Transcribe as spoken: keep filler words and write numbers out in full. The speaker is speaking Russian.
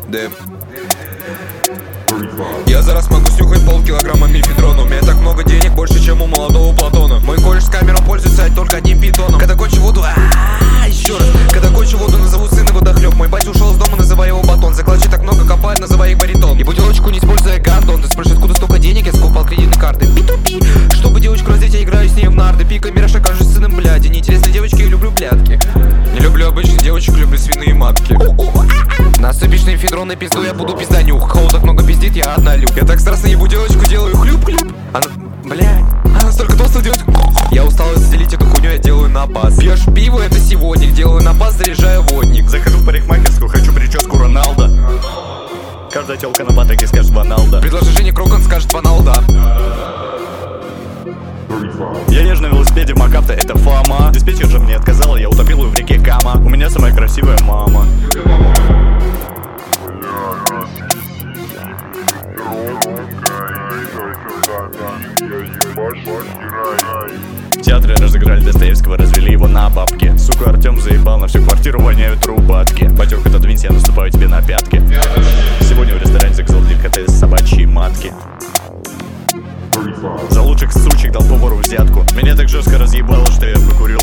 Дэп. Я зараз могу снюхать полкилограмма мифедрона. У меня так много денег, больше, чем у молодого Платона. Мой колледж с камерой пользуется только одним питоном. Когда кончу воду, а еще раз. Когда кончу воду, назову сына водохлеб. Мой батя ушел из дома, называя его батон. Закладчик так много копает, называя их баритон. И бутылочку не используя гандон. Ты спрашиваешь, откуда столько денег, я скупал кредитные карты. Пи-ту-пи. Чтобы девочку раздеть, я играю с ней в нарды. Пика Мираша, кажется сыном, блядь. И неинтересные девочки, я люблю блядки. Не люблю обычных девочек, люблю свиные матки. Насыпишь мефедрон и пизду, я буду пизданюх. Холодок много пиздит, я однолюб. Я так страстно ебу девочку, делаю хлюп-хлюп. Она, блядь, она столько толстая делает. Я устал разделить эту хуйню, я делаю напас. Пьешь пиво, это сегодня, делаю напас, заряжаю водник. Захожу в парикмахерскую, хочу прическу Роналдо. Каждая тёлка на батаке скажет Ваналда. Предложи Жене Крокон, скажет Ваналда. Я езжу на велосипеде в Макафта, это фама. Диспетчер же мне отказала, я утопил ее в реке Кама. У меня самая красивая мама. В театре разыграли Достоевского, развели его на бабки. Сука, Артем заебал, на всю квартиру воняют трубатки. Батёк, отодвинься, я наступаю тебе на пятки. Сегодня в ресторане заказал деликатес собачьи матки. За лучших сучек дал повару взятку. Меня так жестко разъебало, что я покурил